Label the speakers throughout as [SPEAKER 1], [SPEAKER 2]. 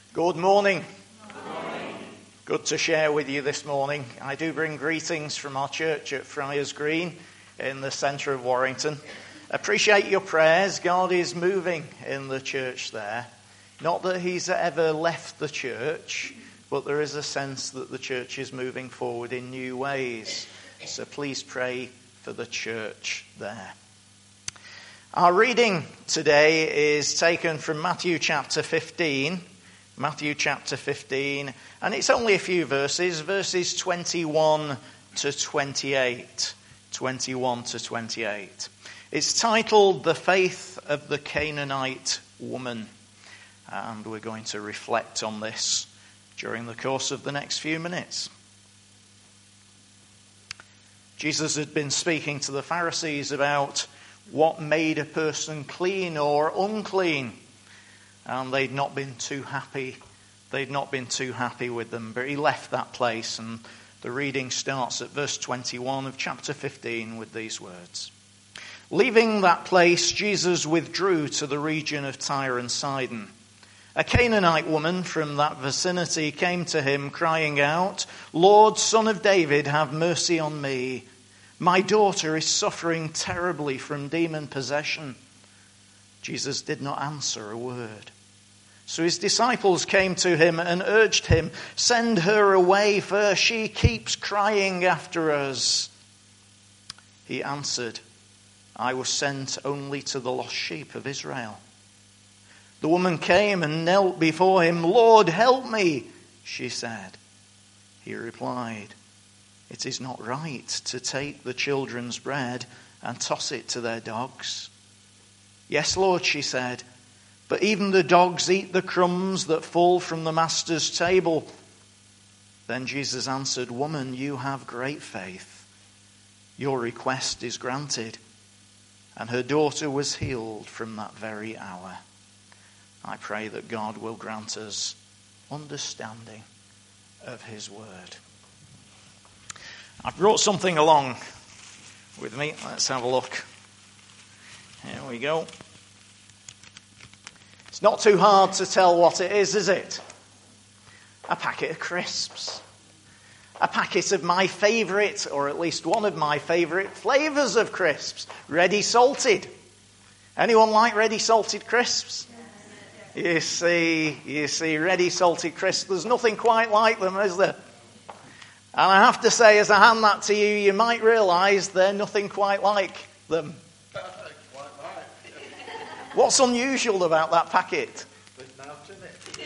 [SPEAKER 1] Good morning. Good to share with you this morning. I do bring greetings from our church at Friars Green in the centre of Warrington. Appreciate your prayers. God is moving in the church there. Not that he's ever left the church, but there is a sense that the church is moving forward in new ways. So please pray for the church there. Our reading today is taken from Matthew chapter 15. Matthew chapter 15, and it's only a few verses 21 to 28. 21 to 28. It's titled The Faith of the Canaanite Woman, and we're going to reflect on this during the course of the next few minutes. Jesus had been speaking to the Pharisees about what made a person clean or unclean. And they'd not been too happy. They'd not been too happy with them. But he left that place, and the reading starts at verse 21 of chapter 15 with these words. Leaving that place, Jesus withdrew to the region of Tyre and Sidon. A Canaanite woman from that vicinity came to him, crying out, "Lord, Son of David, have mercy on me. My daughter is suffering terribly from demon possession." Jesus did not answer a word. So his disciples came to him and urged him, "Send her away, for she keeps crying after us." He answered, "I was sent only to the lost sheep of Israel." The woman came and knelt before him. "Lord, help me," she said. He replied, "It is not right to take the children's bread and toss it to their dogs." "Yes, Lord," she said, "but even the dogs eat the crumbs that fall from the master's table." Then Jesus answered, "Woman, you have great faith. Your request is granted." And her daughter was healed from that very hour. I pray that God will grant us understanding of his word. I've brought something along with me. Let's have a look. Here we go. It's not too hard to tell what it is it? A packet of crisps. A packet of my favourite, or at least one of my favourite flavours of crisps. Ready salted. Anyone like ready salted crisps? You see, ready salted crisps. There's nothing quite like them, is there? And I have to say, as I hand that to you, you might realise they're nothing quite like them. What's unusual about that packet?
[SPEAKER 2] There's nuts in it.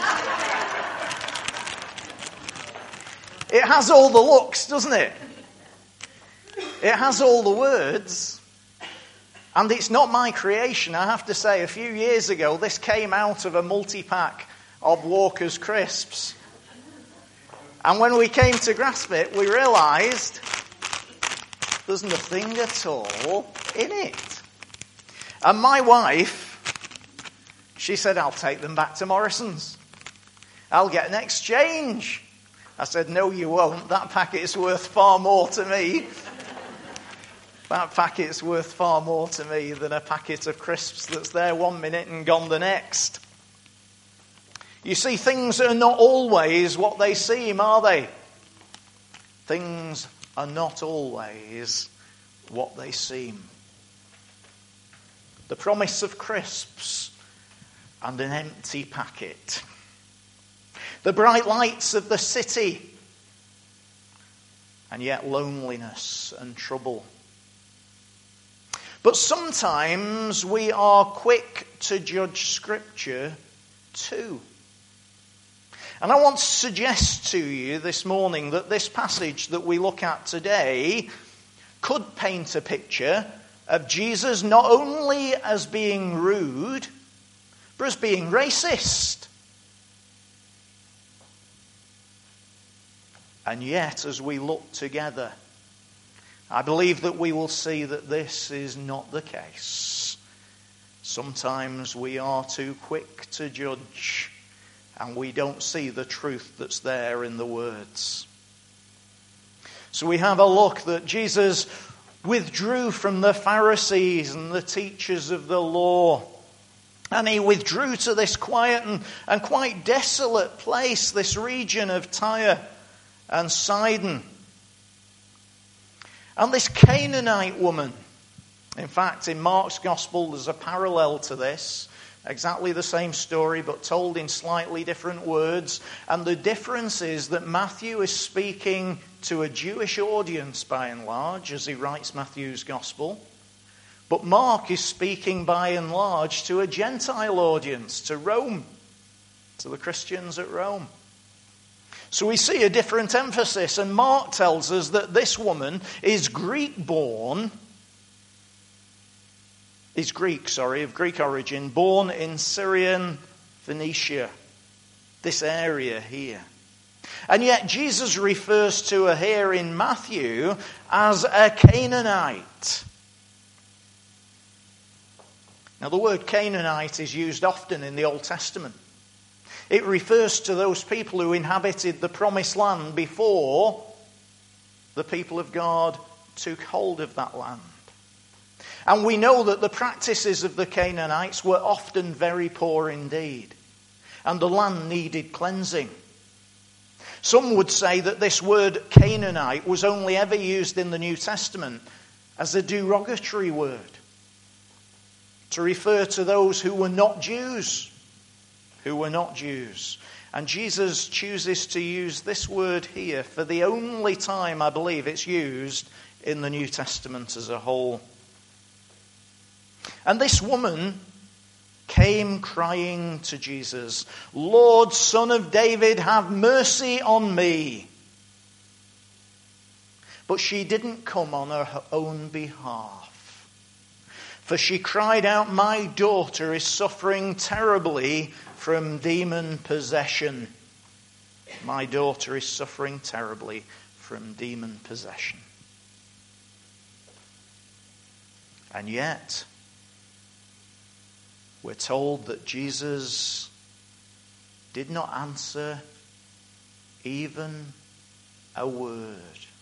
[SPEAKER 1] It has all the looks, doesn't it? It has all the words. And it's not my creation. I have to say, a few years ago, this came out of a multi-pack of Walker's crisps. And when we came to grasp it, we realised there's nothing at all in it. And my wife, she said, "I'll take them back to Morrison's. I'll get an exchange." I said, "No, you won't. That packet's worth far more to me. That packet's worth far more to me than a packet of crisps that's there 1 minute and gone the next." You see, things are not always what they seem, are they? Things are not always what they seem. The promise of crisps and an empty packet. The bright lights of the city, and yet loneliness and trouble. But sometimes we are quick to judge Scripture too. And I want to suggest to you this morning that this passage that we look at today could paint a picture of Jesus not only as being rude, but as being racist. And yet, as we look together, I believe that we will see that this is not the case. Sometimes we are too quick to judge, and we don't see the truth that's there in the words. So we have a look that Jesus withdrew from the Pharisees and the teachers of the law. And he withdrew to this quiet and quite desolate place, this region of Tyre and Sidon. And this Canaanite woman, in fact, in Mark's Gospel, there's a parallel to this. Exactly the same story, but told in slightly different words. And the difference is that Matthew is speaking to a Jewish audience, by and large, as he writes Matthew's Gospel. But Mark is speaking, by and large, to a Gentile audience, to Rome, to the Christians at Rome. So we see a different emphasis. And Mark tells us that this woman is of Greek origin, born in Syrian Phoenicia, this area here. And yet Jesus refers to her here in Matthew as a Canaanite. Now the word Canaanite is used often in the Old Testament. It refers to those people who inhabited the promised land before the people of God took hold of that land. And we know that the practices of the Canaanites were often very poor indeed, and the land needed cleansing. Some would say that this word Canaanite was only ever used in the New Testament as a derogatory word to refer to those who were not Jews. And Jesus chooses to use this word here for the only time, I believe, it's used in the New Testament as a whole. And this woman came crying to Jesus, "Lord, Son of David, have mercy on me." But she didn't come on her own behalf. For she cried out, "My daughter is suffering terribly from demon possession." My daughter is suffering terribly from demon possession. And yet, we're told that Jesus did not answer even a word.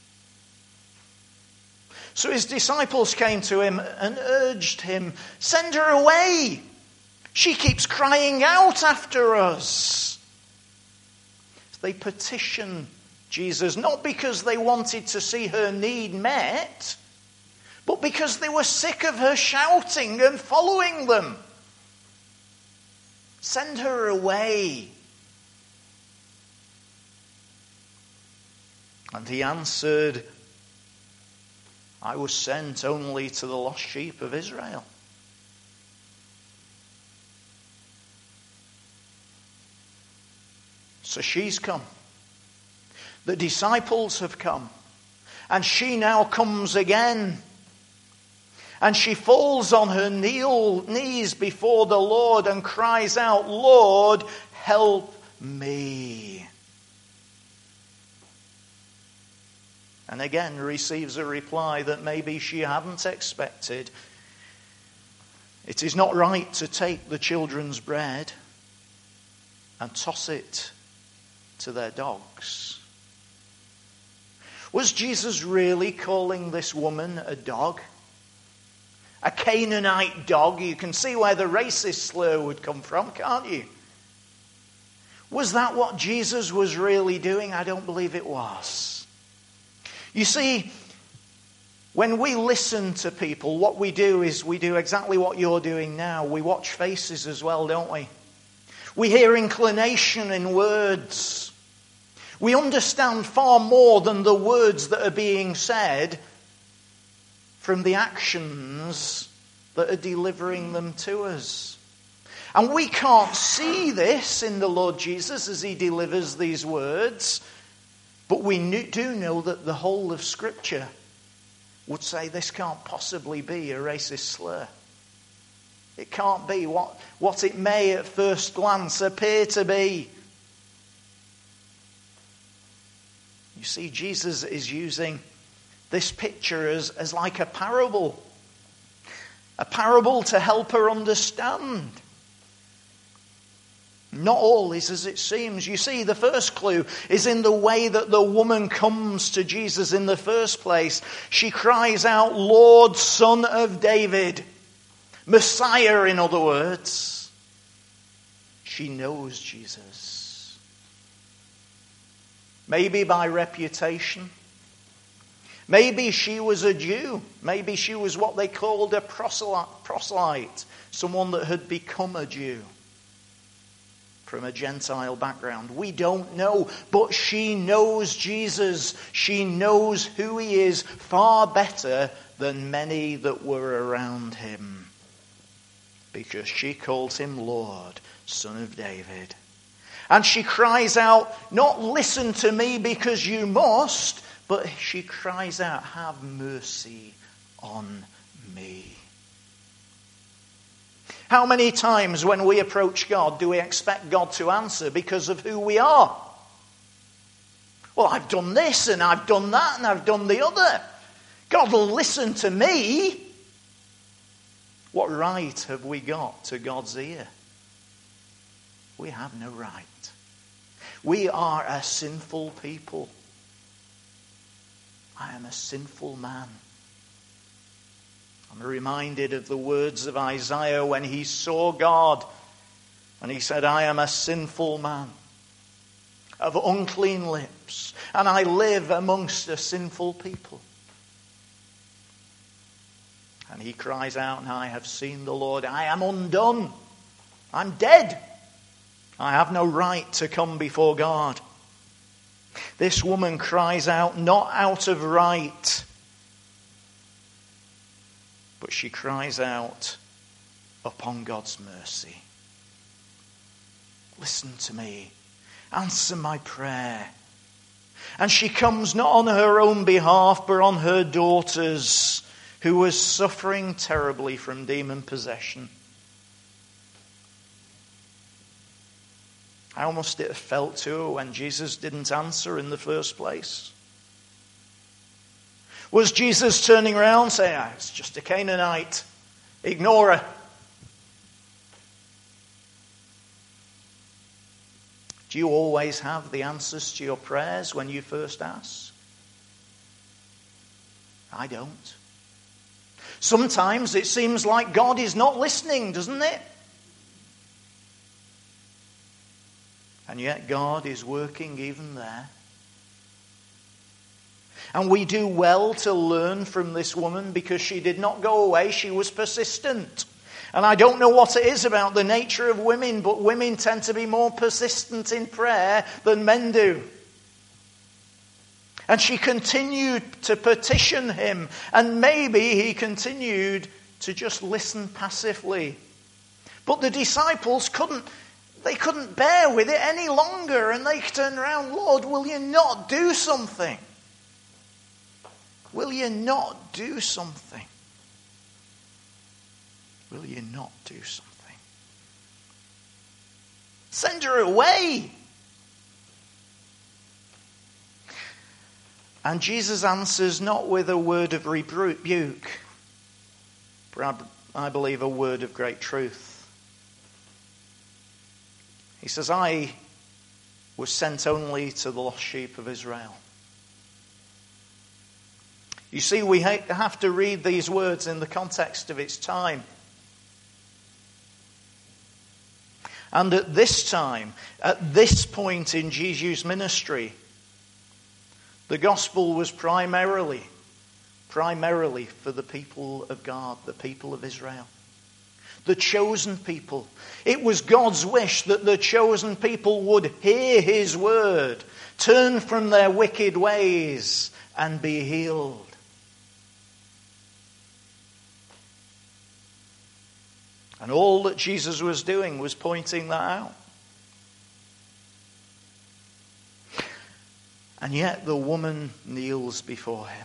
[SPEAKER 1] So his disciples came to him and urged him, "Send her away. She keeps crying out after us." They petitioned Jesus, not because they wanted to see her need met, but because they were sick of her shouting and following them. Send her away. And he answered, "I was sent only to the lost sheep of Israel." So she's come. The disciples have come. And she now comes again. And she falls on her knees before the Lord and cries out, "Lord, help me." And again receives a reply that maybe she hadn't expected. "It is not right to take the children's bread and toss it to their dogs." Was Jesus really calling this woman a dog? A Canaanite dog? You can see where the racist slur would come from, can't you? Was that what Jesus was really doing? I don't believe it was. You see, when we listen to people, what we do is we do exactly what you're doing now. We watch faces as well, don't we? We hear inclination in words. We understand far more than the words that are being said from the actions that are delivering them to us. And we can't see this in the Lord Jesus as he delivers these words, but we do know that the whole of Scripture would say this can't possibly be a racist slur. It can't be what it may at first glance appear to be. You see, Jesus is using this picture as like a parable to help her understand. Not all is as it seems. You see, the first clue is in the way that the woman comes to Jesus in the first place. She cries out, "Lord, Son of David." Messiah, in other words. She knows Jesus. Maybe by reputation. Maybe she was a Jew. Maybe she was what they called a proselyte. Someone that had become a Jew from a Gentile background. We don't know, but she knows Jesus. She knows who he is far better than many that were around him, because she calls him Lord, Son of David. And she cries out, not listen to me because you must, but she cries out, have mercy on me. How many times when we approach God do we expect God to answer because of who we are? Well, I've done this and I've done that and I've done the other. God will listen to me. What right have we got to God's ear? We have no right. We are a sinful people. I am a sinful man. I'm reminded of the words of Isaiah when he saw God. And he said, I am a sinful man of unclean lips. And I live amongst a sinful people. And he cries out, and I have seen the Lord. I am undone. I'm dead. I have no right to come before God. This woman cries out, not out of right, but she cries out upon God's mercy. Listen to me. Answer my prayer. And she comes not on her own behalf, but on her daughter's, who was suffering terribly from demon possession. How must it have felt to her when Jesus didn't answer in the first place? Was Jesus turning around saying, it's just a Canaanite, ignore her? Do you always have the answers to your prayers when you first ask? I don't. Sometimes it seems like God is not listening, doesn't it? And yet God is working even there. And we do well to learn from this woman because she did not go away. She was persistent. And I don't know what it is about the nature of women, but women tend to be more persistent in prayer than men do. And she continued to petition him. And maybe he continued to just listen passively. But the disciples couldn't bear with it any longer. And they turned around, Lord, will you not do something? Will you not do something? Will you not do something? Send her away. And Jesus answers not with a word of rebuke, but I believe a word of great truth. He says, I was sent only to the lost sheep of Israel. You see, we have to read these words in the context of its time. And at this time, at this point in Jesus' ministry, the gospel was primarily for the people of God, the people of Israel. The chosen people. It was God's wish that the chosen people would hear his word, turn from their wicked ways, and be healed. And all that Jesus was doing was pointing that out. And yet the woman kneels before him.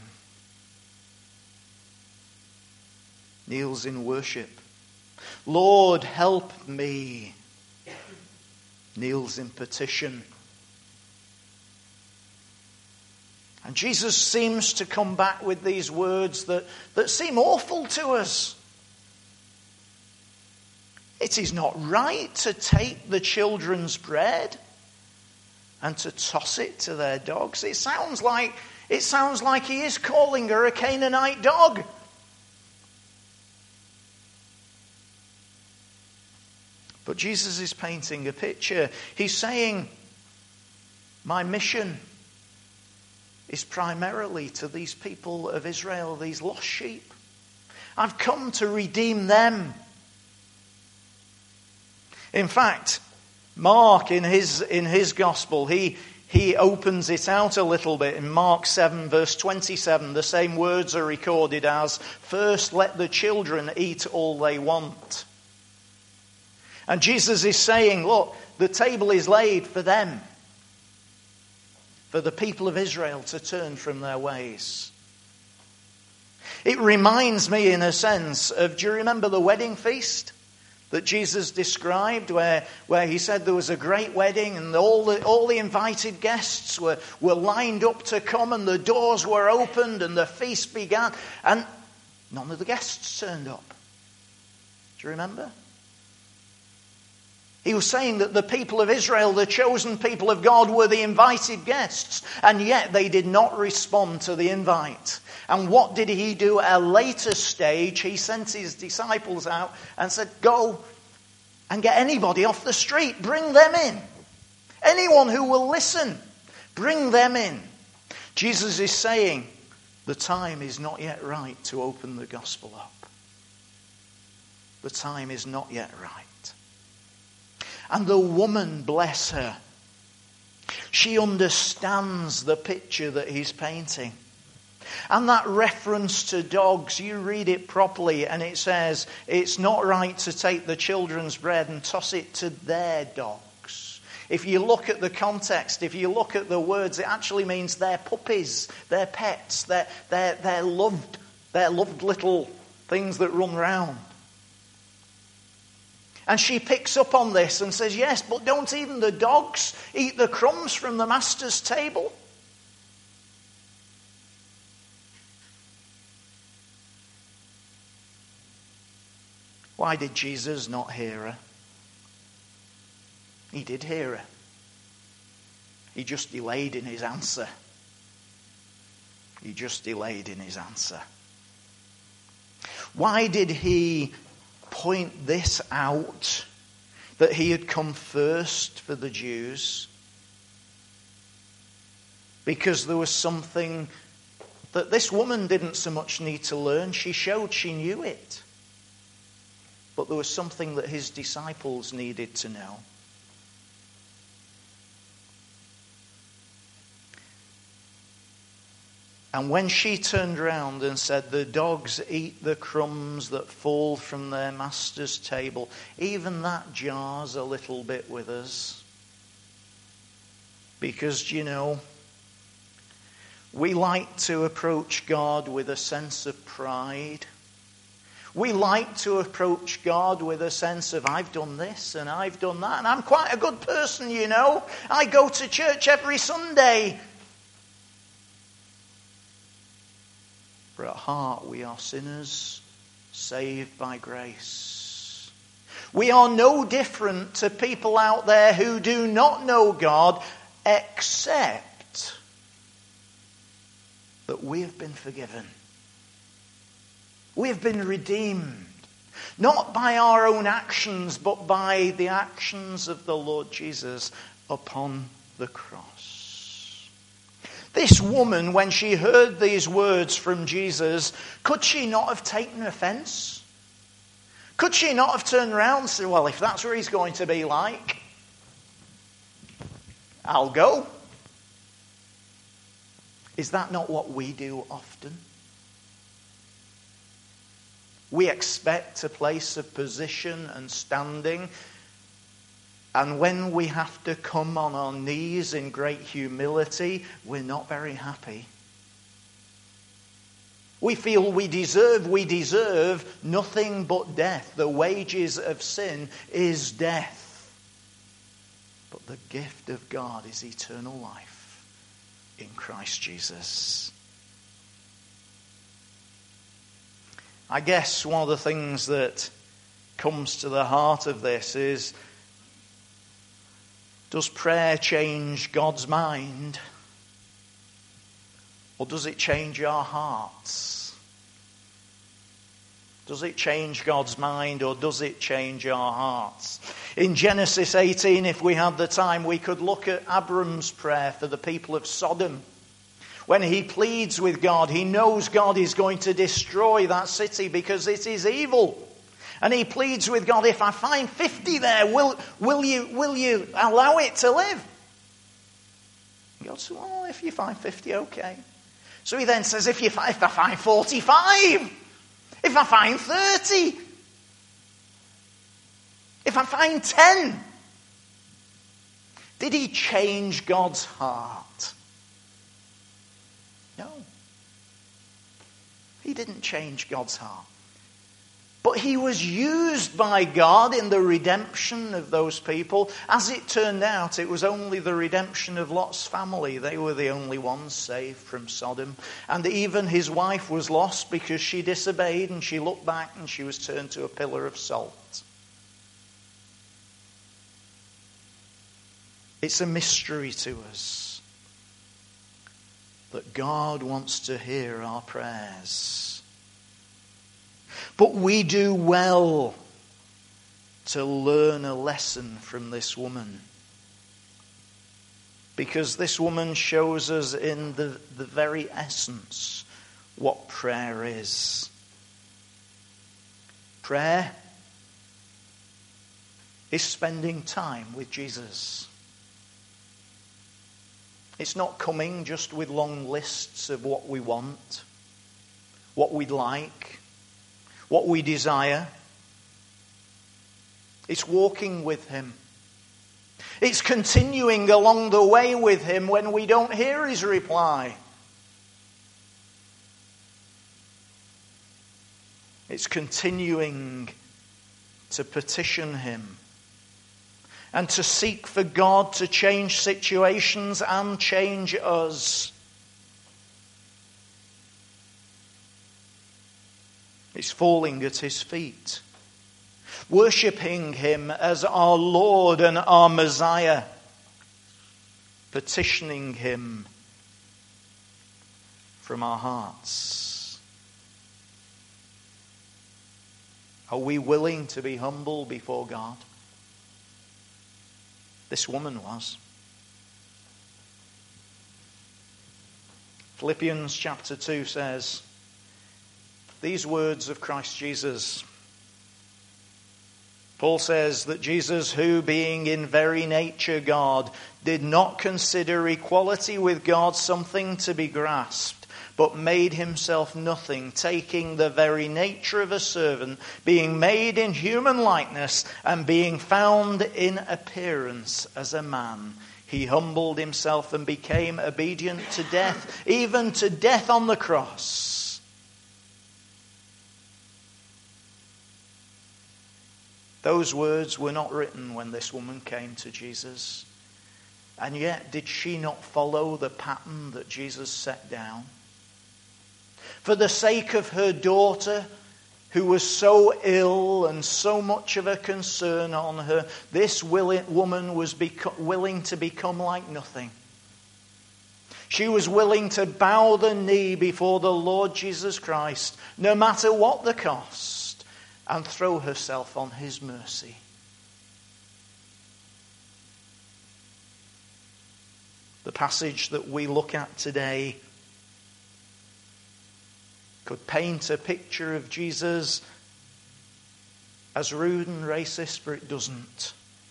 [SPEAKER 1] Kneels in worship. Lord, help me. Kneels in petition. And Jesus seems to come back with these words that seem awful to us. It is not right to take the children's bread and to toss it to their dogs. It sounds like he is calling her a Canaanite dog. But Jesus is painting a picture. He's saying, my mission is primarily to these people of Israel, these lost sheep. I've come to redeem them. In fact, Mark, in his gospel, he opens it out a little bit. In Mark 7, verse 27, the same words are recorded as, first let the children eat all they want. And Jesus is saying, look, the table is laid for them, for the people of Israel to turn from their ways. It reminds me, in a sense, of, do you remember the wedding feast that Jesus described, where he said there was a great wedding and all the invited guests were lined up to come and the doors were opened and the feast began and none of the guests turned up. Do you remember? He was saying that the people of Israel, the chosen people of God, were the invited guests, and yet they did not respond to the invite. And what did he do at a later stage? He sent his disciples out and said, go and get anybody off the street. Bring them in. Anyone who will listen, bring them in. Jesus is saying, the time is not yet right to open the gospel up. The time is not yet right. And the woman, bless her, she understands the picture that he's painting. And that reference to dogs, you read it properly and it says, it's not right to take the children's bread and toss it to their dogs. If you look at the context, if you look at the words, it actually means their puppies, their pets, their loved little things that run round. And she picks up on this and says, yes, but don't even the dogs eat the crumbs from the master's table? Why did Jesus not hear her? He did hear her. He just delayed in his answer. He just delayed in his answer. Why did he point this out, that he had come first for the Jews? Because there was something that this woman didn't so much need to learn. She showed she knew it. But there was something that his disciples needed to know. And when she turned round and said, the dogs eat the crumbs that fall from their master's table, even that jars a little bit with us. Because, you know, we like to approach God with a sense of pride. We like to approach God with a sense of, I've done this and I've done that, and I'm quite a good person, you know. I go to church every Sunday. But at heart we are sinners saved by grace. We are no different to people out there who do not know God, except that we have been forgiven. We have been redeemed. Not by our own actions, but by the actions of the Lord Jesus upon the cross. This woman, when she heard these words from Jesus, could she not have taken offense? Could she not have turned around and said, well, if that's where he's going to be like, I'll go? Is that not what we do often? We expect a place of position and standing, and when we have to come on our knees in great humility, we're not very happy. We feel we deserve nothing but death. The wages of sin is death. But the gift of God is eternal life in Christ Jesus. I guess one of the things that comes to the heart of this is, does prayer change God's mind? Or does it change our hearts? Does it change God's mind, or does it change our hearts? In Genesis 18, if we had the time, we could look at Abram's prayer for the people of Sodom. When he pleads with God, he knows God is going to destroy that city because it is evil. And he pleads with God, if I find 50 there, will you allow it to live? And God says, well, if you find 50, okay. So he then says, if I find 45, if I find 30, if I find 10. Did he change God's heart? No. He didn't change God's heart. But he was used by God in the redemption of those people. As it turned out, it was only the redemption of Lot's family. They were the only ones saved from Sodom. And even his wife was lost because she disobeyed and she looked back and she was turned to a pillar of salt. It's a mystery to us that God wants to hear our prayers. But we do well to learn a lesson from this woman. Because this woman shows us in the very essence what prayer is. Prayer is spending time with Jesus. It's not coming just with long lists of what we want, what we'd like, what we desire. It's walking with him. It's continuing along the way with him when we don't hear his reply. It's continuing to petition him and to seek for God to change situations and change us. It's falling at his feet, worshipping him as our Lord and our Messiah, petitioning him from our hearts. Are we willing to be humble before God? This woman was. Philippians chapter 2 says, these words of Christ Jesus. Paul says that Jesus, who being in very nature God, did not consider equality with God something to be grasped, but made himself nothing, taking the very nature of a servant, being made in human likeness, and being found in appearance as a man. He humbled himself and became obedient to death, even to death on the cross. Those words were not written when this woman came to Jesus. And yet, did she not follow the pattern that Jesus set down? For the sake of her daughter, who was so ill and so much of a concern on her, this woman was willing to become like nothing. She was willing to bow the knee before the Lord Jesus Christ, no matter what the cost, and throw herself on his mercy. The passage that we look at today could paint a picture of Jesus as rude and racist, but it doesn't.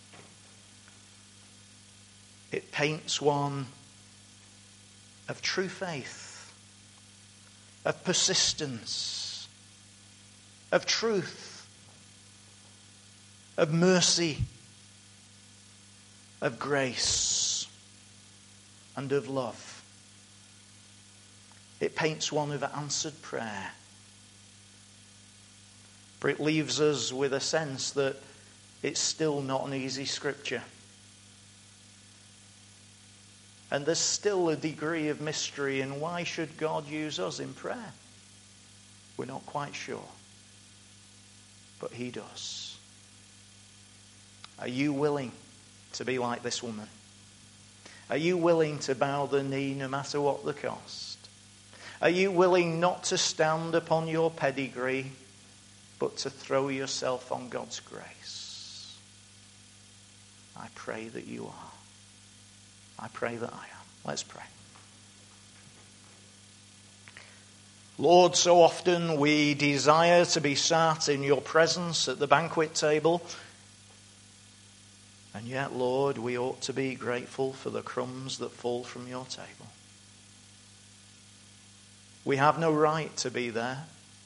[SPEAKER 1] It paints one of true faith, of persistence, of truth, of mercy, of grace, and of love. It paints one of answered prayer. But it leaves us with a sense that it's still not an easy scripture. And there's still a degree of mystery in why should God use us in prayer? We're not quite sure. But he does. Are you willing to be like this woman? Are you willing to bow the knee no matter what the cost? Are you willing not to stand upon your pedigree, but to throw yourself on God's grace. I pray that you are. I pray that I am. Let's pray. Lord, so often we desire to be sat in your presence at the banquet table. And yet, Lord, we ought to be grateful for the crumbs that fall from your table. We have no right to be there,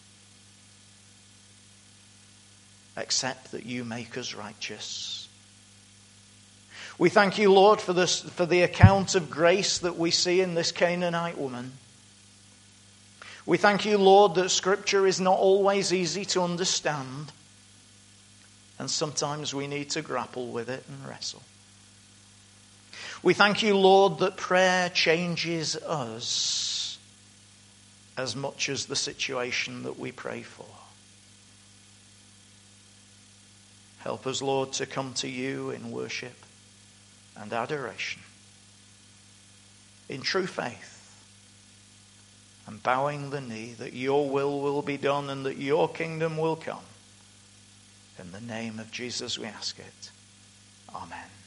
[SPEAKER 1] except that you make us righteous. We thank you, Lord, for the account of grace that we see in this Canaanite woman. We thank you, Lord, that Scripture is not always easy to understand, and sometimes we need to grapple with it and wrestle. We thank you, Lord, that prayer changes us as much as the situation that we pray for. Help us, Lord, to come to you in worship and adoration, in true faith, and bowing the knee that your will be done and that your kingdom will come. In the name of Jesus we ask it. Amen.